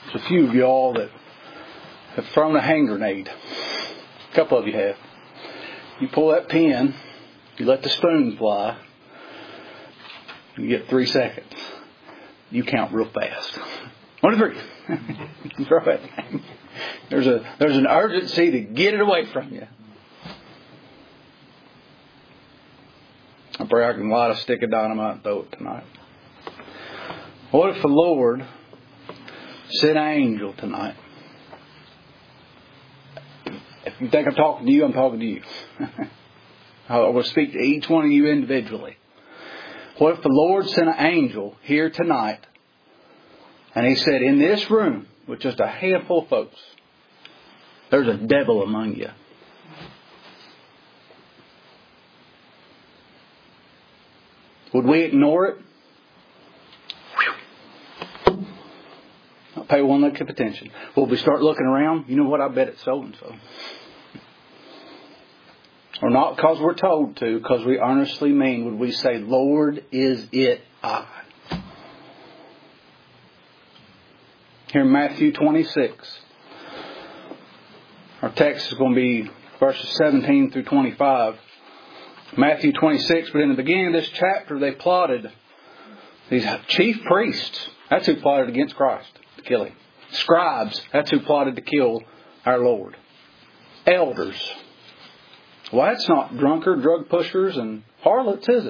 There's a few of y'all that have thrown a hand grenade. A couple of you have. You pull that pin, you let the spoon fly, you get 3 seconds. You count real fast. 1 to 3. Throw it. There's an urgency to get it away from you. I pray I can light a stick of dynamite and throw it tonight. What if the Lord sent an angel tonight? If you think I'm talking to you, I'm talking to you. I will speak to each one of you individually. What if the Lord sent an angel here tonight and He said, in this room, with just a handful of folks, there's a devil among you. Would we ignore it? I'll pay one lick of attention. Will we start looking around? You know what? I bet it's so and so. Or not because we're told to, because we earnestly mean, would we say, Lord, is it I? Here in Matthew 26, our text is going to be verses 17 through 25. Matthew 26, but in the beginning of this chapter, they plotted, these chief priests, that's who plotted against Christ, to kill Him. Scribes, that's who plotted to kill our Lord. Elders. Well, that's not drunkard, drug pushers, and harlots, is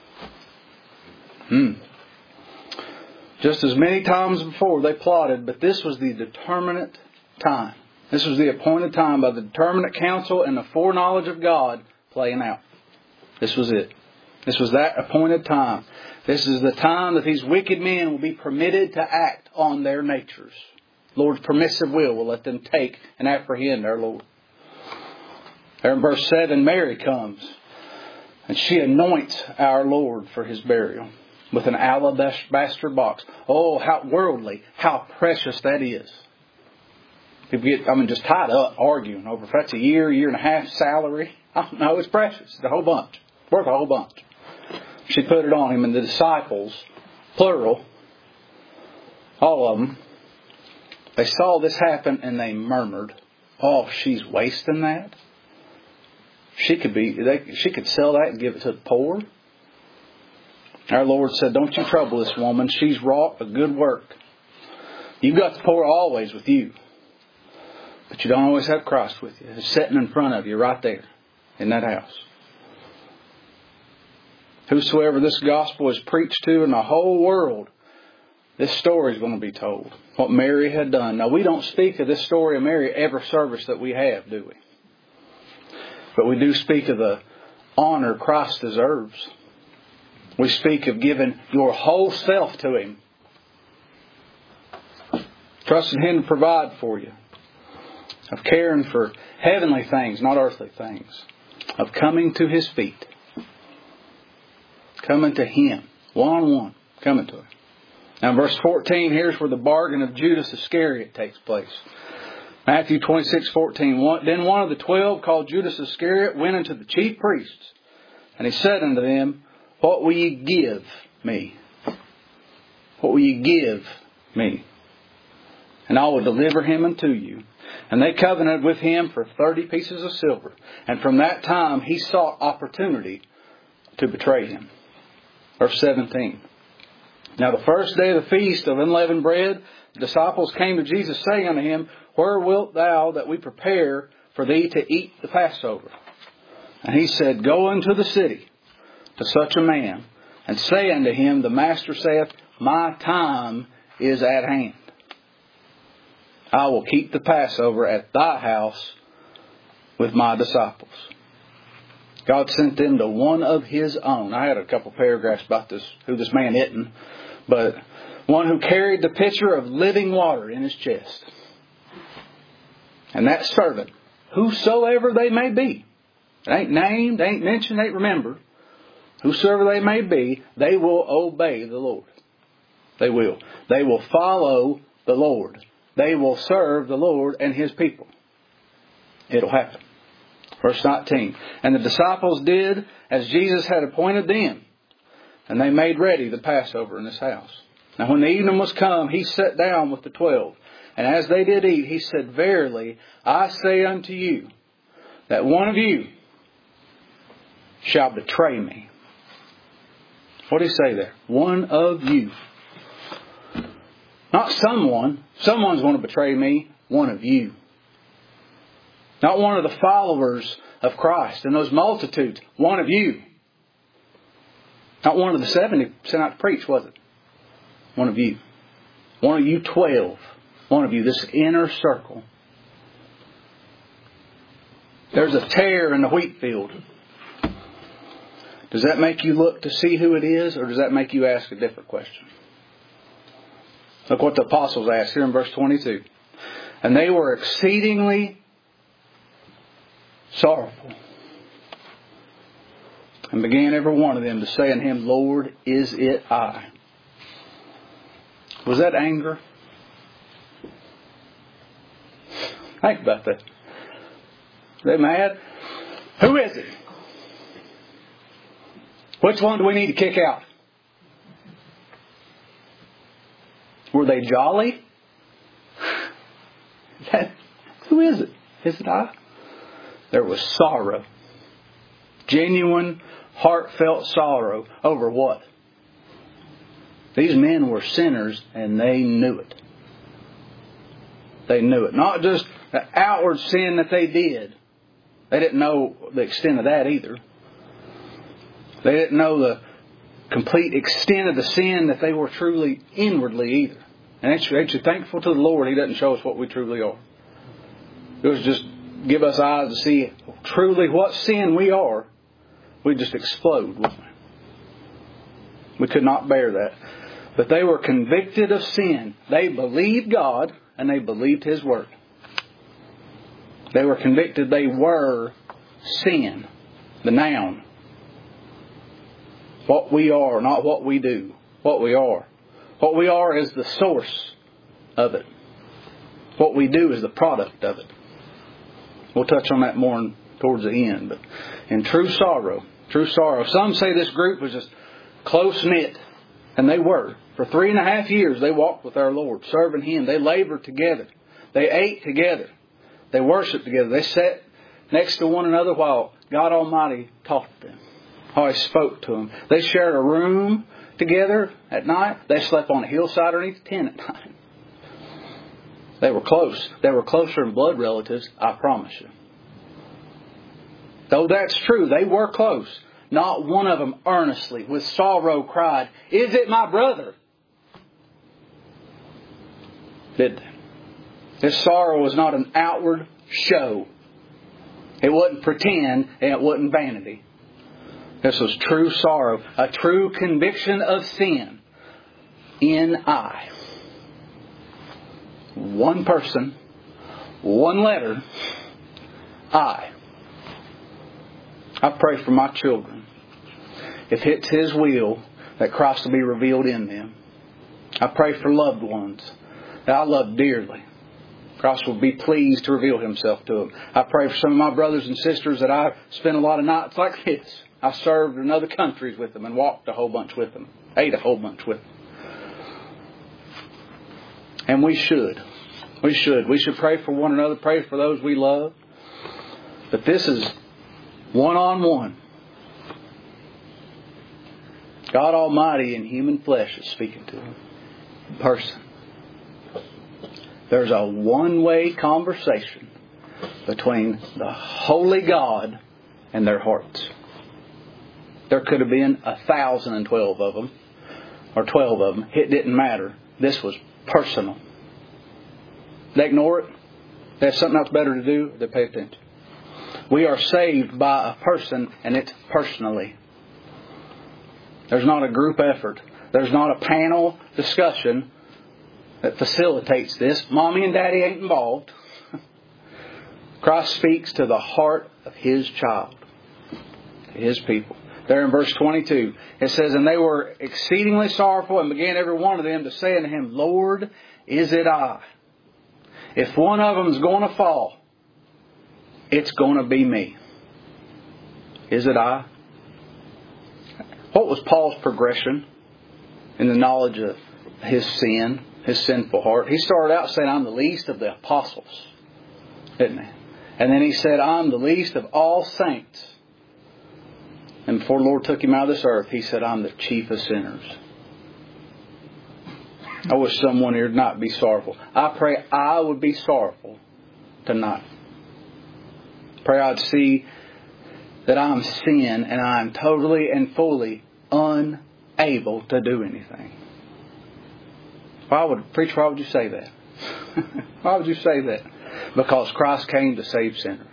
it? Just as many times before they plotted, but this was the determinate time. This was the appointed time by the determinate counsel and the foreknowledge of God playing out. This was it. This was that appointed time. This is the time that these wicked men will be permitted to act on their natures. Lord's permissive will let them take and apprehend our Lord. There in verse 7, Mary comes and she anoints our Lord for His burial with an alabaster box. Oh, how worldly, how precious that is. People get, just tied up arguing over if that's a year and a half salary. I don't know, it's precious. It's a whole bunch. Worth a whole bunch. She put it on Him, and the disciples, plural, all of them, they saw this happen and they murmured, oh, she's wasting that. She could sell that and give it to the poor. Our Lord said, don't you trouble this woman. She's wrought a good work. You've got the poor always with you. But you don't always have Christ with you. It's sitting in front of you right there in that house. Whosoever this gospel is preached to in the whole world, this story is going to be told. What Mary had done. Now, we don't speak of this story of Mary every service that we have, do we? But we do speak of the honor Christ deserves. We speak of giving your whole self to Him. Trusting Him to provide for you. Of caring for heavenly things, not earthly things. Of coming to His feet. Coming to Him. One-on-one. Coming to Him. Now in verse 14, here's where the bargain of Judas Iscariot takes place. Matthew 26:14. Then one of the 12, called Judas Iscariot, went unto the chief priests. And he said unto them, what will ye give me? What will ye give me? And I will deliver him unto you. And they covenanted with him for 30 pieces of silver. And from that time he sought opportunity to betray him. Verse 17. Now the first day of the feast of unleavened bread, the disciples came to Jesus, saying unto Him, where wilt thou that we prepare for thee to eat the Passover? And He said, go unto the city to such a man, and say unto him, the Master saith, my time is at hand. I will keep the Passover at thy house with my disciples. God sent them to one of His own. I had a couple paragraphs about this, who this man isn't, but one who carried the pitcher of living water in his chest. And that servant, whosoever they may be, it ain't named, ain't mentioned, ain't remembered, whosoever they may be, they will obey the Lord. They will. They will follow the Lord. They will serve the Lord and His people. It'll happen. Verse 19. And the disciples did as Jesus had appointed them. And they made ready the Passover in His house. Now when the evening was come, He sat down with the 12. And as they did eat, He said, Verily, I say unto you, that one of you shall betray me. What did He say there? One of you. Not someone. Someone's going to betray me. One of you. Not one of the followers of Christ and those multitudes. One of you. Not one of the 70 sent out to preach, was it? One of you. One of you 12. One of you, this inner circle. There's a tare in the wheat field. Does that make you look to see who it is, or does that make you ask a different question? Look what the apostles asked here in verse 22. And they were exceedingly sorrowful, and began every one of them to say unto Him, Lord, is it I? Was that anger? Think about that. Are they mad? Who is it? Which one do we need to kick out? Were they jolly? Who is it? Is it I? There was sorrow. Genuine, heartfelt sorrow. Over what? These men were sinners and they knew it. They knew it. Not just the outward sin that they did. They didn't know the extent of that either. They didn't know the complete extent of the sin that they were truly inwardly either. And actually thankful to the Lord He doesn't show us what we truly are. It was just give us eyes to see truly what sin we are. We'd just explode, wouldn't we? We could not bear that. But they were convicted of sin. They believed God and they believed His Word. They were convicted they were sin. The noun. What we are, not what we do. What we are. What we are is the source of it. What we do is the product of it. We'll touch on that more towards the end. But in true sorrow. Some say this group was just close-knit. And they were. For 3.5 years they walked with our Lord, serving Him. They labored together. They ate together. They worshiped together. They sat next to one another while God Almighty taught them. How He spoke to them. They shared a room together at night. They slept on a hillside underneath a tent at night. They were close. They were closer than blood relatives, I promise you. Though that's true, they were close. Not one of them earnestly, with sorrow, cried, Is it my brother? Did they? This sorrow was not an outward show. It wasn't pretend and it wasn't vanity. This was true sorrow, a true conviction of sin in I. One person, one letter, I. I pray for my children. If it's His will, that Christ will be revealed in them. I pray for loved ones that I love dearly. Christ will be pleased to reveal Himself to them. I pray for some of my brothers and sisters that I spent a lot of nights like this. I served in other countries with them and walked a whole bunch with them. Ate a whole bunch with them. And we should. We should. We should pray for one another. Pray for those we love. But this is one-on-one. God Almighty in human flesh is speaking to them. In person. There's a one-way conversation between the holy God and their hearts. There could have been 1,012 of them. Or 12 of them. It didn't matter. This was personal. They ignore it. They have something else better to do. They pay attention. We are saved by a person, and it's personally. There's not a group effort. There's not a panel discussion that facilitates this. Mommy and Daddy ain't involved. Christ speaks to the heart of His child, to His people. There in verse 22, it says, And they were exceedingly sorrowful, and began every one of them to say unto Him, Lord, is it I? If one of them is going to fall, it's going to be me. Is it I? What was Paul's progression in the knowledge of his sin his sinful heart. He started out saying, I'm the least of the apostles. Didn't he? And then he said, I'm the least of all saints. And before the Lord took him out of this earth, he said, I'm the chief of sinners. I wish someone here would not be sorrowful. I pray I would be sorrowful tonight. Pray I'd see that I'm sin and I'm totally and fully unable to do anything. Why would you say that? Why would you say that? Because Christ came to save sinners.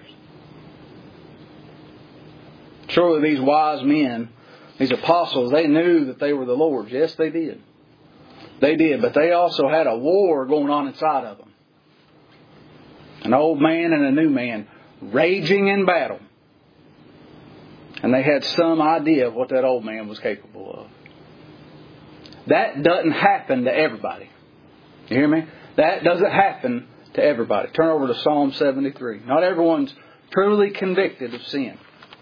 Surely these wise men, these apostles, they knew that they were the Lord's. Yes, they did. They did, but they also had a war going on inside of them. An old man and a new man raging in battle. And they had some idea of what that old man was capable of. That doesn't happen to everybody. You hear me? That doesn't happen to everybody. Turn over to Psalm 73. Not everyone's truly convicted of sin.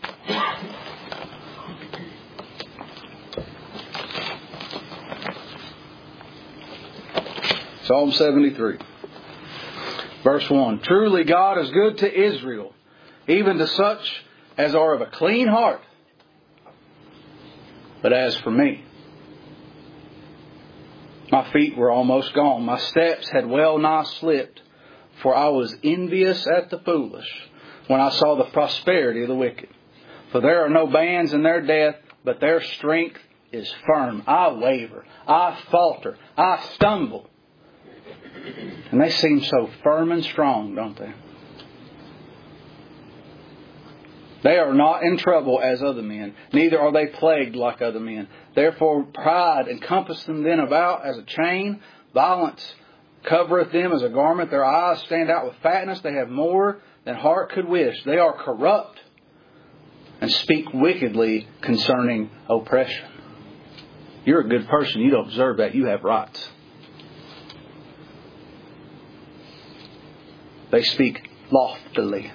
Psalm 73. Verse 1. Truly God is good to Israel, even to such as are of a clean heart. But as for me, my feet were almost gone. My steps had well nigh slipped. For I was envious at the foolish when I saw the prosperity of the wicked. For there are no bands in their death, but their strength is firm. I waver. I falter. I stumble. And they seem so firm and strong, don't they? They are not in trouble as other men, neither are they plagued like other men. Therefore pride encompasseth them then about as a chain. Violence covereth them as a garment. Their eyes stand out with fatness. They have more than heart could wish. They are corrupt and speak wickedly concerning oppression. You're a good person. You don't deserve that. You have rights. They speak loftily.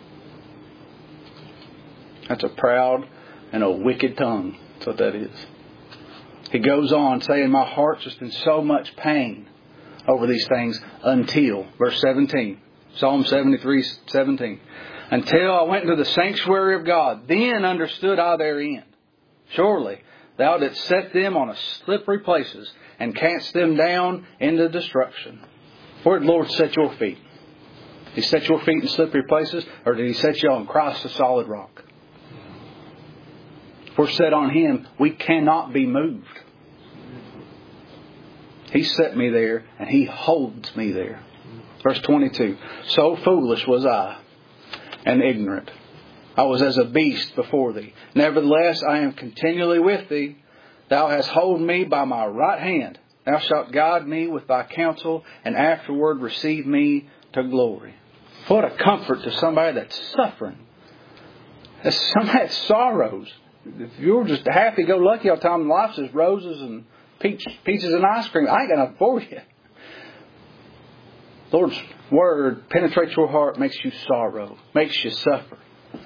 That's a proud and a wicked tongue. That's what that is. He goes on saying, my heart's just in so much pain over these things until, verse 17, Psalm 73, 17. Until I went into the sanctuary of God, then understood I their end. Surely thou didst set them on a slippery places and cast them down into destruction. Where did the Lord set your feet? Did He set your feet in slippery places, or did He set you on Christ, the solid rock? If we're set on Him, we cannot be moved. He set me there, and He holds me there. Verse 22. So foolish was I, and ignorant. I was as a beast before Thee. Nevertheless, I am continually with Thee. Thou hast holden me by my right hand. Thou shalt guide me with Thy counsel, and afterward receive me to glory. What a comfort to somebody that's suffering. That's somebody that sorrows. If you're just happy-go-lucky all the time, life's just roses and peaches and ice cream, I ain't got nothing for you. The Lord's Word penetrates your heart, makes you sorrow, makes you suffer.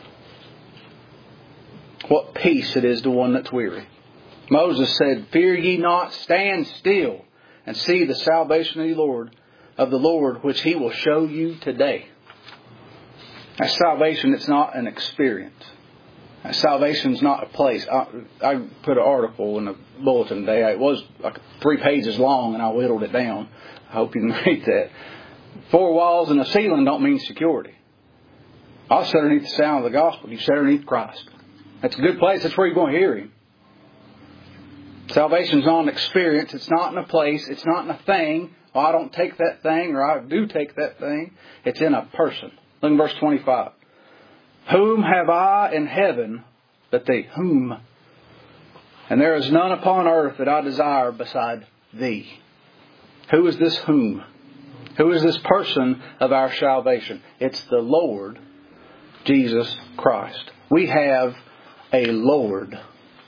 What peace it is to one that's weary. Moses said, fear ye not, stand still, and see the salvation of the Lord, which He will show you today. That salvation, it's not an experience. That salvation is not a place. I put an article in the bulletin today. It was like 3 pages long, and I whittled it down. I hope you can read that. 4 walls and a ceiling don't mean security. I'll sit underneath the sound of the gospel. You sit underneath Christ. That's a good place. That's where you're going to hear Him. Salvation's not an experience. It's not in a place. It's not in a thing. Oh, I don't take that thing, or I do take that thing. It's in a person. Look at verse 25. Whom have I in heaven but Thee? Whom? And there is none upon earth that I desire beside Thee. Who is this whom? Who is this person of our salvation? It's the Lord Jesus Christ. We have a Lord.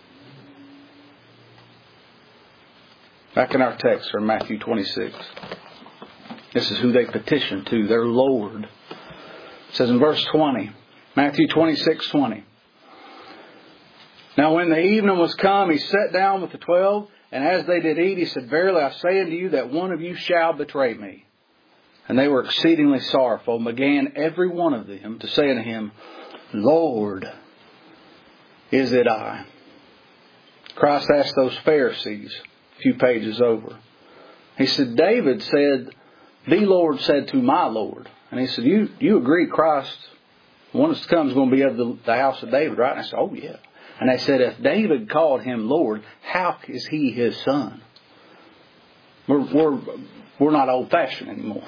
Back in our text from Matthew 26. This is who they petitioned to, their Lord. It says in verse 20, Matthew 26:20. Now when the evening was come, He sat down with the 12, And as they did eat, he said, Verily I say unto you that one of you shall betray me. And they were exceedingly sorrowful, and began every one of them to say unto him, Lord, is it I? Christ asked those Pharisees a few pages over. He said, David said, the Lord said to my Lord. And he said, you agree Christ, the one that's to come, is going to be of the house of David, right? And I said, oh yeah. And they said, if David called him Lord, how is he his son? We're not old-fashioned anymore.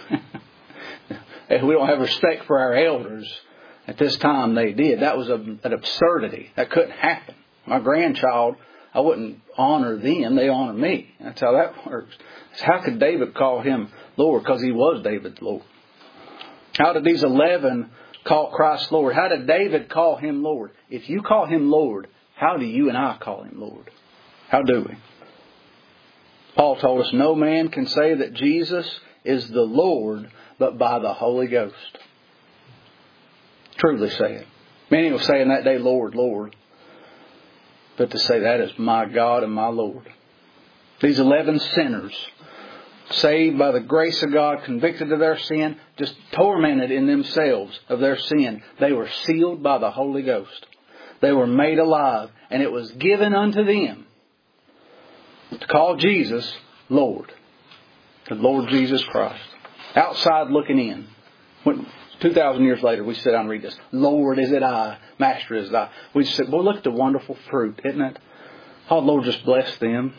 We don't have respect for our elders. At this time they did. That was an absurdity. That couldn't happen. My grandchild, I wouldn't honor them. They honor me. That's how that works. How could David call him Lord? Because he was David's Lord. How did these 11 call Christ Lord? How did David call him Lord? If you call him Lord, how do you and I call him Lord? How do we? Paul told us no man can say that Jesus is the Lord but by the Holy Ghost. Truly say it. Many will say in that day, Lord, Lord. But to say that is my God and my Lord. These 11 sinners, saved by the grace of God, convicted of their sin, just tormented in themselves of their sin. They were sealed by the Holy Ghost. They were made alive. And it was given unto them to call Jesus Lord. The Lord Jesus Christ. Outside looking in. 2,000 years later, we sit down and read this. Lord, is it I? Master, is it I? We just said, boy, look at the wonderful fruit, isn't it? Oh, Lord, just bless them.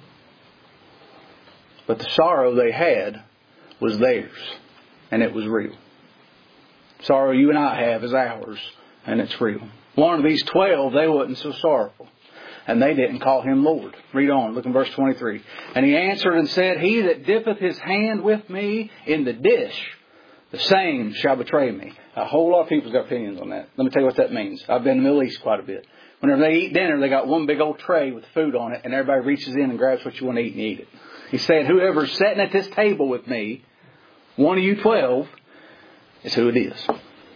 But the sorrow they had was theirs. And it was real. Sorrow you and I have is ours. And it's real. One of these 12, they wasn't so sorrowful. And they didn't call him Lord. Read on. Look in verse 23. And he answered and said, He that dippeth his hand with me in the dish, the same shall betray me. A whole lot of people's got opinions on that. Let me tell you what that means. I've been in the Middle East quite a bit. Whenever they eat dinner, they got one big old tray with food on it, and everybody reaches in and grabs what you want to eat and eat it. He's saying, whoever's sitting at this table with me, one of you 12, is who it is.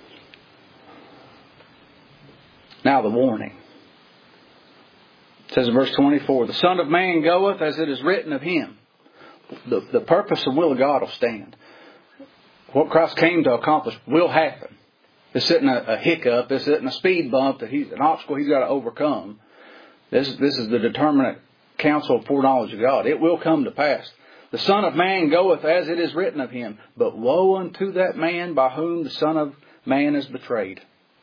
Now the warning. It says in verse 24, The Son of Man goeth as it is written of him. The purpose and will of God will stand. What Christ came to accomplish will happen. This isn't a hiccup. This isn't a speed bump, an obstacle he's got to overcome. This is the determinate counsel of foreknowledge of God. It will come to pass. The Son of Man goeth as it is written of him. But woe unto that man by whom the Son of Man is betrayed.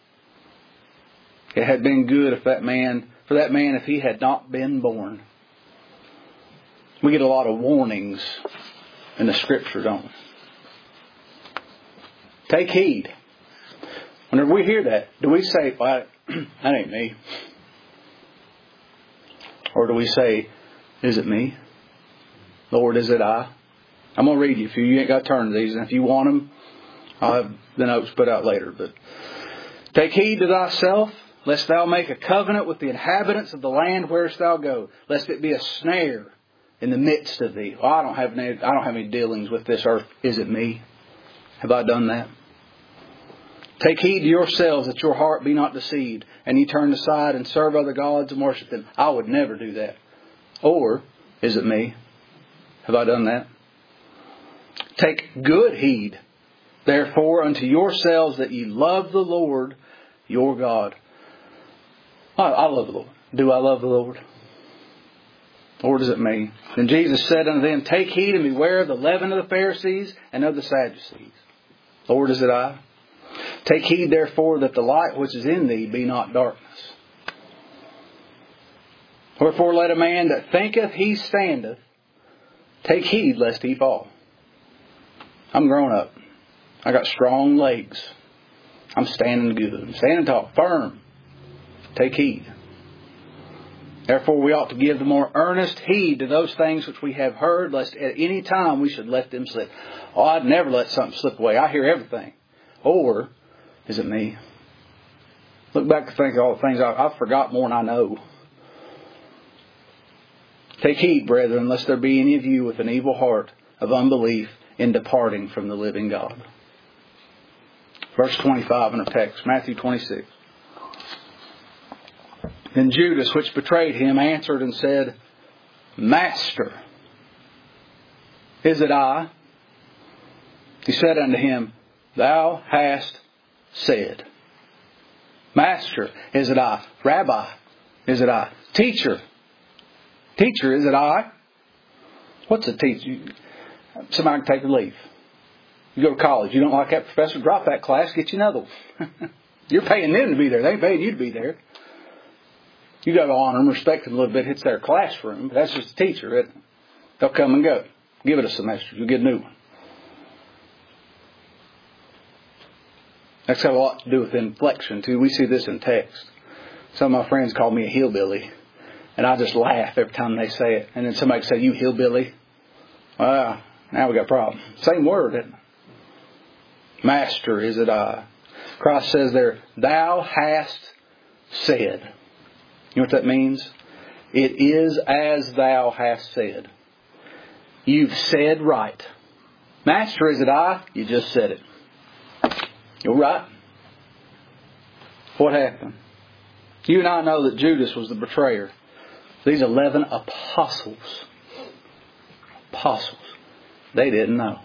It had been good for that man if he had not been born. We get a lot of warnings in the Scripture, don't we? Take heed. Whenever we hear that, do we say, well, that ain't me? Or do we say, is it me? Lord, is it I? I'm going to read you a few. You ain't got to turn to these. And if you want them, I'll have the notes put out later. But take heed to thyself, lest thou make a covenant with the inhabitants of the land where'st thou go, lest it be a snare in the midst of thee. Well, I don't have any dealings with this earth. Is it me? Have I done that? Take heed to yourselves that your heart be not deceived, and ye turn aside and serve other gods and worship them. I would never do that. Or, is it me? Have I done that? Take good heed, therefore, unto yourselves that ye love the Lord your God. I love the Lord. Do I love the Lord? Or does it me? Then Jesus said unto them, Take heed and beware of the leaven of the Pharisees and of the Sadducees. Lord, is it I? Take heed therefore that the light which is in thee be not darkness. Wherefore let a man that thinketh he standeth take heed lest he fall. I'm grown up. I got strong legs. I'm standing good. I'm standing tall, firm. Take heed. Therefore we ought to give the more earnest heed to those things which we have heard, lest at any time we should let them slip. Oh, I'd never let something slip away. I hear everything. Or, is it me? Look back and think of all the things I've forgot more than I know. Take heed, brethren, lest there be any of you with an evil heart of unbelief in departing from the living God. Verse 25 in our text, Matthew 26. Then Judas, which betrayed him, answered and said, Master, is it I? He said unto him, Thou hast said. Master, is it I? Rabbi, is it I? Teacher, is it I? What's a teacher? Somebody can take or leave. You go to college. You don't like that professor? Drop that class. Get you another one. You're paying them to be there. They ain't paying you to be there. You got to honor them, respect them a little bit. It's their classroom. But that's just a teacher. They'll come and go. Give it a semester. You'll get a new one. That's got a lot to do with inflection, too. We see this in text. Some of my friends call me a hillbilly. And I just laugh every time they say it. And then somebody say, you hillbilly. Now we got a problem. Same word, isn't it? Master, is it I? Christ says there, Thou hast said. You know what that means? It is as Thou hast said. You've said right. Master, is it I? You just said it. You're right. What happened? You and I know that Judas was the betrayer. These 11 apostles, they didn't know.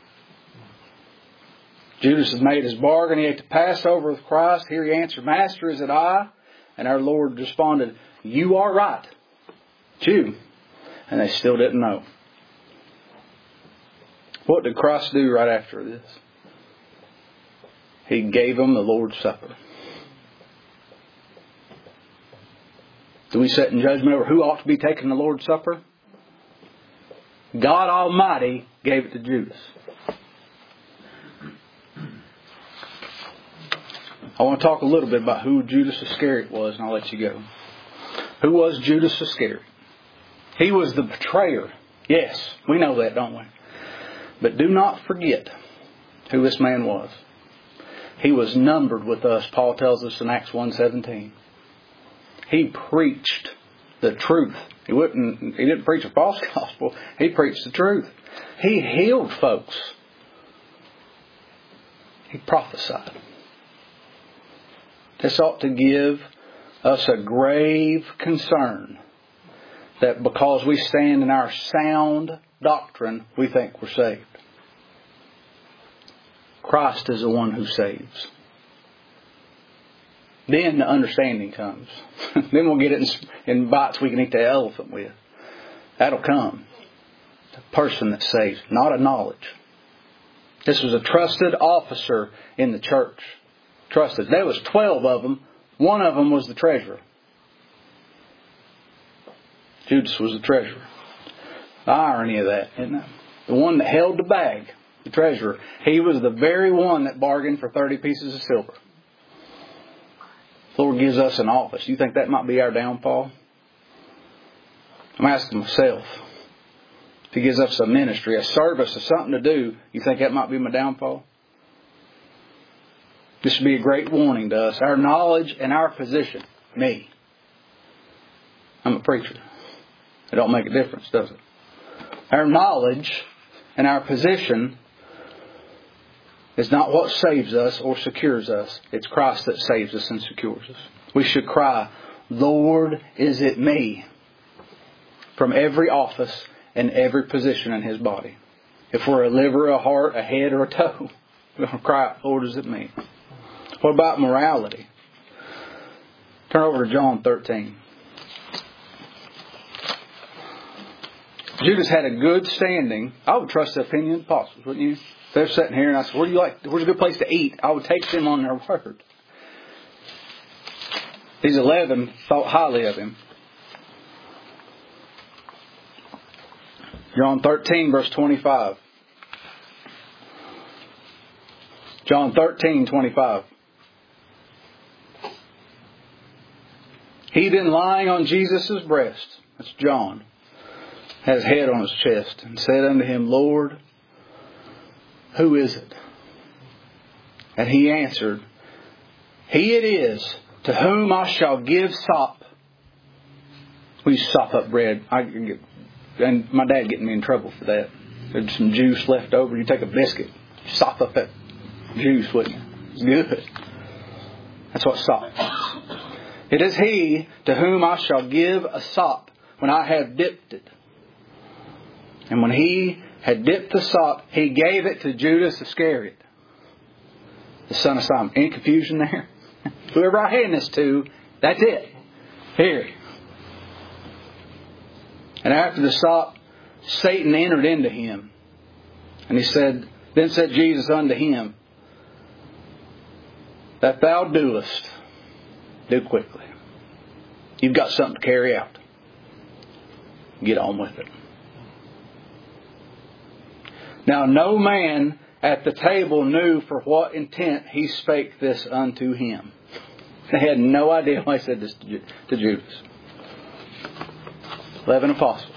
Judas had made his bargain. He ate the Passover with Christ. Here he answered, Master, is it I? And our Lord responded, You are right. It's you. And they still didn't know. What did Christ do right after this? He gave them the Lord's Supper. Do we sit in judgment over who ought to be taking the Lord's Supper? God Almighty gave it to Judas. I want to talk a little bit about who Judas Iscariot was, and I'll let you go. Who was Judas Iscariot? He was the betrayer. Yes, we know that, don't we? But do not forget who this man was. He was numbered with us, Paul tells us in Acts 1:17. He preached the truth. He didn't preach a false gospel. He preached the truth. He healed folks. He prophesied. This ought to give us a grave concern that because we stand in our sound doctrine, we think we're saved. Christ is the one who saves. Then the understanding comes. Then we'll get it in bites we can eat the elephant with. That'll come. The person that saves, not a knowledge. This was a trusted officer in the church. Trusted. There was 12 of them. One of them was the treasurer. Judas was the treasurer. The irony of that, isn't it? The one that held the bag, the treasurer. He was the very one that bargained for 30 pieces of silver. The Lord gives us an office. You think that might be our downfall? I'm asking myself. If He gives us a ministry, a service, or something to do, you think that might be my downfall? This should be a great warning to us. Our knowledge and our position. Me. I'm a preacher. It don't make a difference, does it? Our knowledge and our position is not what saves us or secures us. It's Christ that saves us and secures us. We should cry, Lord, is it me? From every office and every position in His body. If we're a liver, a heart, a head, or a toe, we're going to cry, Lord, is it me? What about morality? Turn over to John 13. Judas had a good standing. I would trust the opinion of the apostles, wouldn't you? If they're sitting here and I said, where's a good place to eat? I would take them on their word. These 11 thought highly of him. John 13, verse 25. John 13, 25. He then lying on Jesus' breast, that's John, had his head on his chest, and said unto him, Lord, who is it? And he answered, He it is to whom I shall give sop. We sop up bread. And my dad getting me in trouble for that. There's some juice left over. You take a biscuit, sop up that juice, wouldn't you? It's good. That's what sop is. It is He to whom I shall give a sop when I have dipped it And when he had dipped the sop, he gave it to Judas Iscariot, the son of Simon. Any confusion there? Whoever I hand this to, that's it. Here. And after the sop, Satan entered into him. And then said Jesus unto him, that thou doest, do quickly. You've got something to carry out. Get on with it. Now no man at the table knew for what intent he spake this unto him. They had no idea why he said this to Judas. 11 apostles.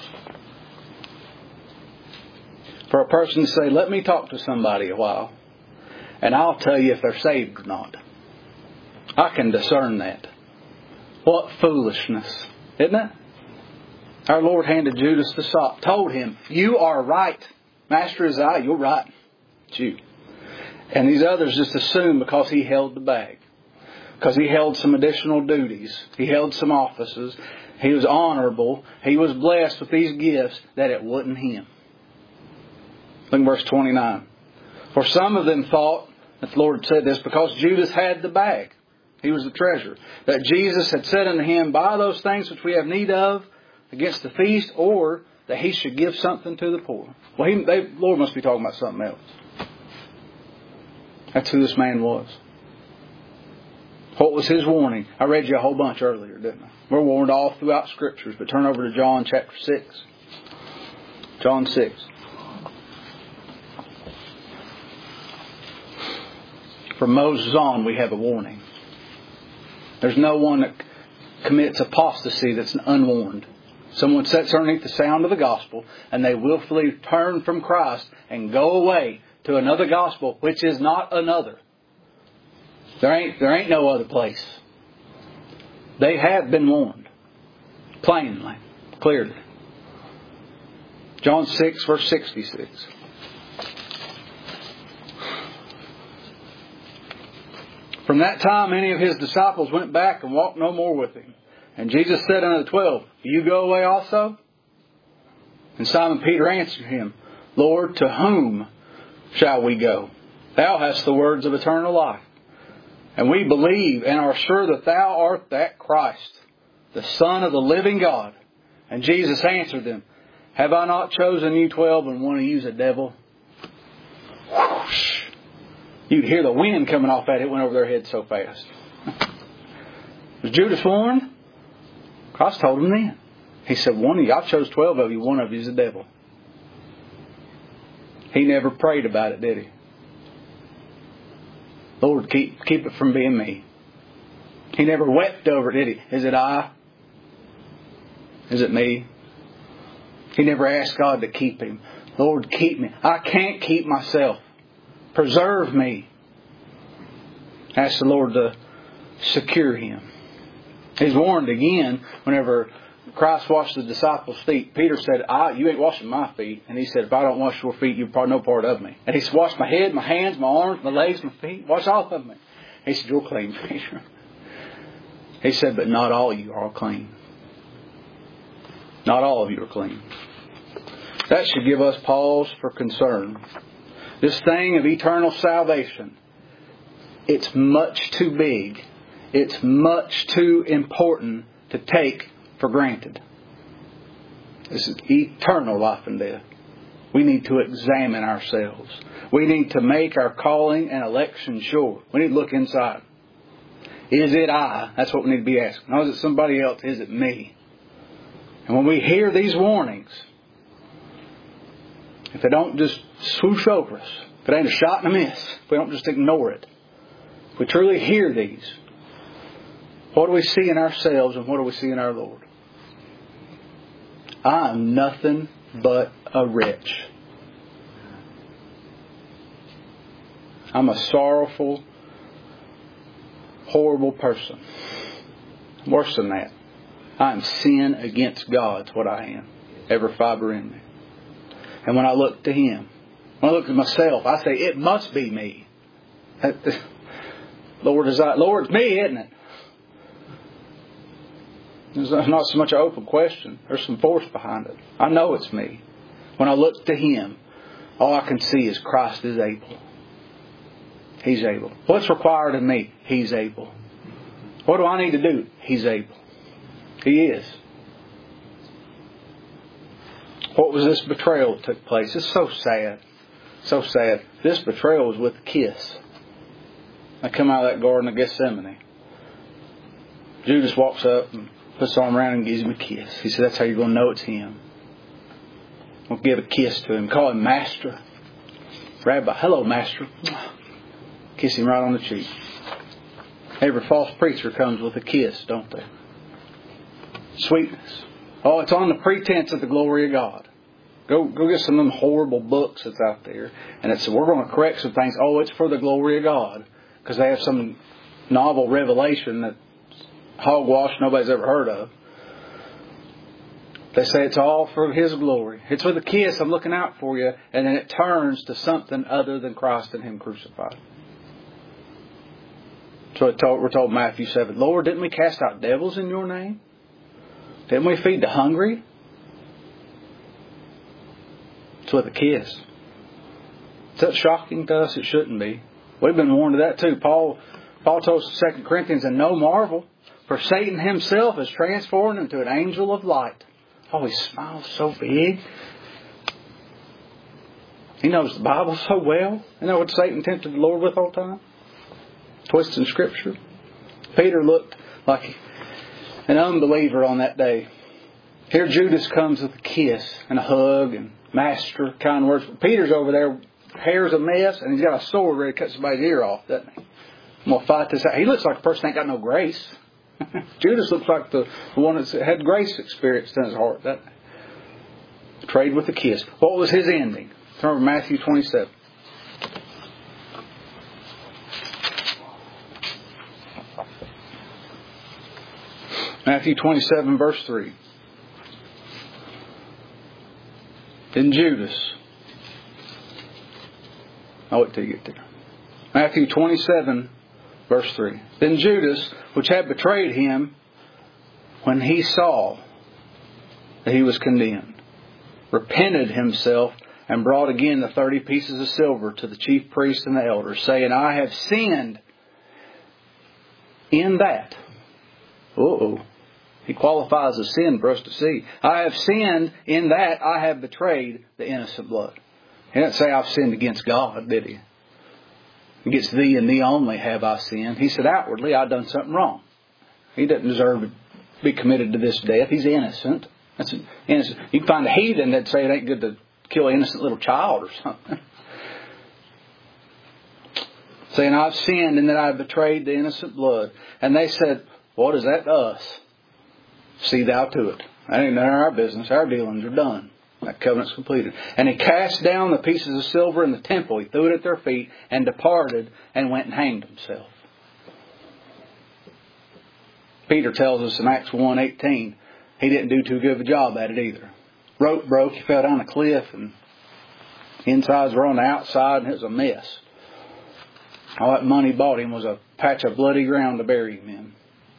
For a person to say, let me talk to somebody a while, and I'll tell you if they're saved or not. I can discern that. What foolishness, isn't it? Our Lord handed Judas the sop, told him, you are right. Master is I, you're right. It's you. And these others just assumed because he held the bag. Because he held some additional duties. He held some offices. He was honorable. He was blessed with these gifts that it wasn't him. Look at verse 29. For some of them thought, that the Lord said this, because Judas had the bag. He was the treasurer. That Jesus had said unto him, buy those things which we have need of against the feast, or that he should give something to the poor. Well, the Lord must be talking about something else. That's who this man was. What was his warning? I read you a whole bunch earlier, didn't I? We're warned all throughout Scriptures, but turn over to John chapter 6. John 6. From Moses on, we have a warning. There's no one that commits apostasy that's unwarned. Someone sits underneath the sound of the gospel and they willfully turn from Christ and go away to another gospel, which is not another. There ain't no other place. They have been warned. Plainly. Clearly. John 6 verse 66. From that time, many of his disciples went back and walked no more with him. And Jesus said unto the 12, you go away also? And Simon Peter answered him, Lord, to whom shall we go? Thou hast the words of eternal life. And we believe and are sure that thou art that Christ, the Son of the living God. And Jesus answered them, have I not chosen you 12 and one of you is a devil? Whoosh. You could hear the wind coming off that. It went over their heads so fast. Was Judas warned? Christ told him then. He said, one of you, I chose 12 of you, one of you is a devil. He never prayed about it, did he? Lord, keep it from being me. He never wept over it, did he? Is it I? Is it me? He never asked God to keep him. Lord, keep me. I can't keep myself. Preserve me. Ask the Lord to secure him. He's warned again whenever Christ washed the disciples' feet. Peter said, you ain't washing my feet. And he said, if I don't wash your feet, you're probably no part of me. And he said, wash my head, my hands, my arms, my legs, my feet. Wash all of me. He said, you're clean, Peter. He said, but not all of you are clean. Not all of you are clean. That should give us pause for concern. This thing of eternal salvation, it's much too big. It's much too important to take for granted. This is eternal life and death. We need to examine ourselves. We need to make our calling and election sure. We need to look inside. Is it I? That's what we need to be asking. Not is it somebody else? Is it me? And when we hear these warnings, if they don't just swoosh over us, if it ain't a shot and a miss, if we don't just ignore it, if we truly hear these, what do we see in ourselves and what do we see in our Lord? I am nothing but a wretch. I'm a sorrowful, horrible person. Worse than that, I am sin against God. That's what I am. Every fiber in me. And when I look to Him, when I look at myself, I say, it must be me. Lord, it's me, isn't it? It's not so much an open question. There's some force behind it. I know it's me. When I look to Him, all I can see is Christ is able. He's able. What's required of me? He's able. What do I need to do? He's able. He is. What was this betrayal that took place? It's so sad. So sad. This betrayal was with a kiss. They come out of that Garden of Gethsemane. Judas walks up and puts his arm around him and gives him a kiss. He said, that's how you're going to know it's him. We'll give a kiss to him. Call him Master. Rabbi, hello, Master. Kiss him right on the cheek. Every false preacher comes with a kiss, don't they? Sweetness. Oh, it's on the pretense of the glory of God. Go get some of them horrible books that's out there. And it's, we're going to correct some things. Oh, it's for the glory of God. Because they have some novel revelation that hogwash nobody's ever heard of. They say it's all for His glory. It's with a kiss, I'm looking out for you. And then it turns to something other than Christ and Him crucified. So we're told in Matthew 7, Lord, didn't we cast out devils in your name? Didn't we feed the hungry? It's with a kiss. Is that shocking to us? It shouldn't be. We've been warned of that too. Paul told us in 2 Corinthians, and no marvel, for Satan himself is transformed into an angel of light. Oh, he smiles so big. He knows the Bible so well. You know what Satan tempted the Lord with all the time? Twisting Scripture. Peter looked like an unbeliever on that day. Here Judas comes with a kiss and a hug and Master, kind words. Peter's over there, hair's a mess, and he's got a sword ready to cut somebody's ear off, doesn't he? I'm going to fight this out. He looks like a person that ain't got no grace. Judas looks like the one that's had grace experienced in his heart, doesn't he? Trade with a kiss. What was his ending? Turn over Matthew 27. Matthew 27, verse 3. Then Judas. I'll wait till you get there. Matthew 27, verse 3. Then Judas, which had betrayed him, when he saw that he was condemned, repented himself and brought again the 30 pieces of silver to the chief priests and the elders, saying, I have sinned in that. He qualifies a sin for us to see. I have sinned in that I have betrayed the innocent blood. He didn't say I've sinned against God, did he? Against thee and thee only have I sinned. He said outwardly I've done something wrong. He doesn't deserve to be committed to this death. He's innocent. That's innocent. You can find a heathen that'd say it ain't good to kill an innocent little child or something. Saying I've sinned in that I've betrayed the innocent blood. And they said, what is that to us? See thou to it. That ain't none of our business. Our dealings are done. That covenant's completed. And he cast down the pieces of silver in the temple. He threw it at their feet and departed and went and hanged himself. Peter tells us in Acts 1:18, he didn't do too good of a job at it either. Rope broke. He fell down a cliff and insides were on the outside and it was a mess. All that money bought him was a patch of bloody ground to bury him in.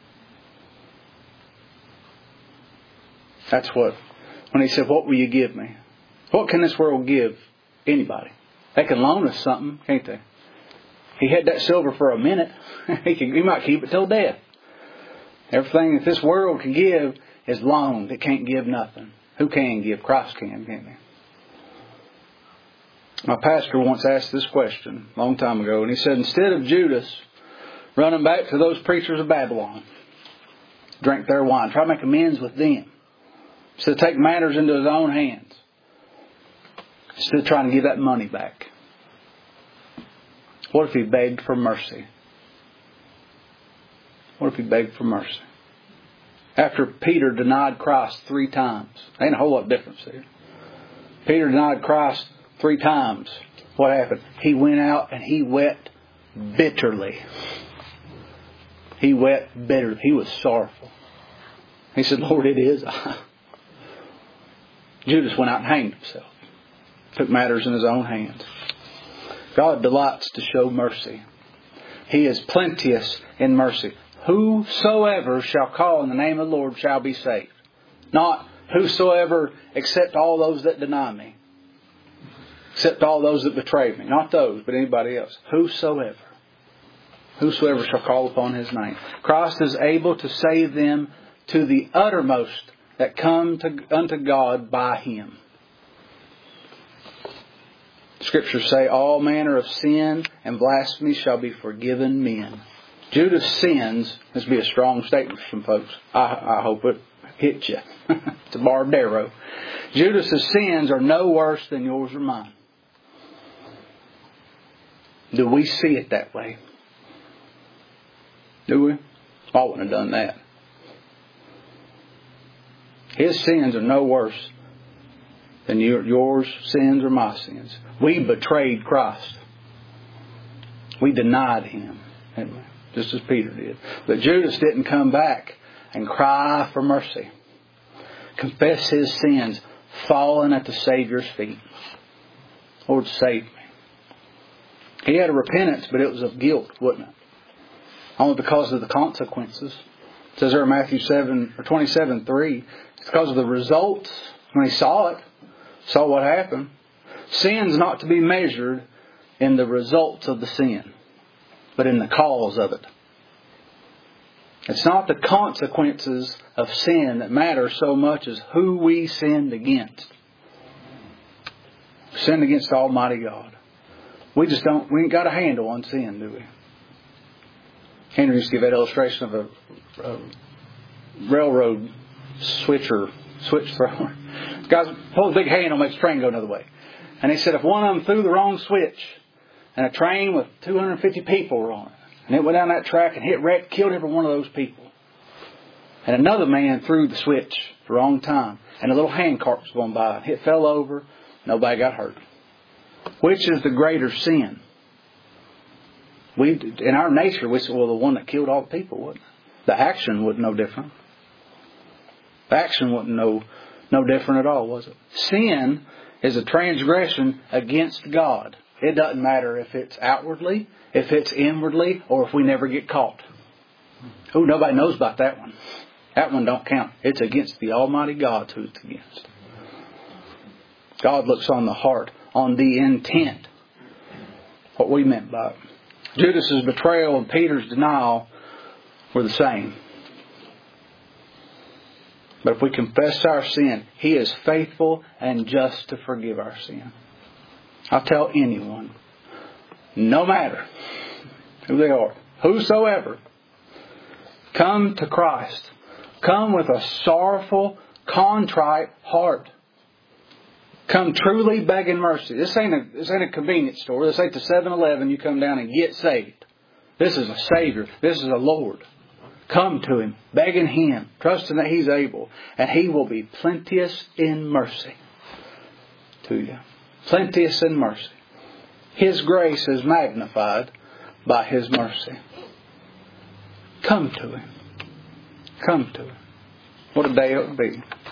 That's what, when he said, what will you give me? What can this world give anybody? They can loan us something, can't they? He had that silver for a minute. He might keep it till death. Everything that this world can give is loaned. It can't give nothing. Who can give? Christ can, can't he? My pastor once asked this question a long time ago, and he said, instead of Judas running back to those preachers of Babylon, drink their wine, try to make amends with them, instead of take matters into his own hands, instead of trying to give that money back, what if he begged for mercy? What if he begged for mercy? After Peter denied Christ 3 times. There ain't a whole lot of difference there. Peter denied Christ 3 times. What happened? He went out and he wept bitterly. He wept bitterly. He was sorrowful. He said, Lord, it is I. Judas went out and hanged himself. Took matters in his own hands. God delights to show mercy. He is plenteous in mercy. Whosoever shall call on the name of the Lord shall be saved. Not whosoever except all those that deny me. except all those that betrayed me. Not those, but anybody else. Whosoever shall call upon His name. Christ is able to save them to the uttermost that come unto God by Him. Scriptures say, all manner of sin and blasphemy shall be forgiven men. Judas' sins, this would be a strong statement for some folks. I hope it hits you. It's a barbed arrow. Judas' sins are no worse than yours or mine. Do we see it that way? Do we? I wouldn't have done that. His sins are no worse than yours sins or my sins. We betrayed Christ. We denied Him, didn't we? Just as Peter did. But Judas didn't come back and cry for mercy. Confess his sins, falling at the Savior's feet. Lord, save me. He had a repentance, but it was of guilt, wasn't it? Only because of the consequences. It says there in Matthew 27:3. It's because of the results. When he saw it, saw what happened. Sin's not to be measured in the results of the sin, but in the cause of it. It's not the consequences of sin that matter so much as who we sinned against. We sinned against Almighty God. We ain't got a handle on sin, do we? Henry used to give that illustration of a railroad switch thrower. The guy pulled a big handle, makes the train go another way. And he said if one of them threw the wrong switch, and a train with 250 people were on it, and it went down that track and killed every one of those people. And another man threw the switch at the wrong time, and a little hand cart was going by. It fell over. Nobody got hurt. Which is the greater sin? In our nature, we said, well, the one that killed all the people, wasn't it? The action wasn't no different. The action wasn't no different at all, was it? Sin is a transgression against God. It doesn't matter if it's outwardly, if it's inwardly, or if we never get caught. Oh, nobody knows about that one. That one don't count. It's against the Almighty God who it's against. God looks on the heart, on the intent. What we meant by it. Judas' betrayal and Peter's denial were the same. But if we confess our sin, He is faithful and just to forgive our sin. I'll tell anyone, no matter who they are, whosoever, come to Christ. Come with a sorrowful, contrite heart. Come truly begging mercy. This ain't a convenience store. This ain't the 7-Eleven you come down and get saved. This is a Savior. This is a Lord. Come to Him, begging Him, trusting that He's able. And He will be plenteous in mercy to you. Plenteous in mercy. His grace is magnified by His mercy. Come to Him. Come to Him. What a day it will be.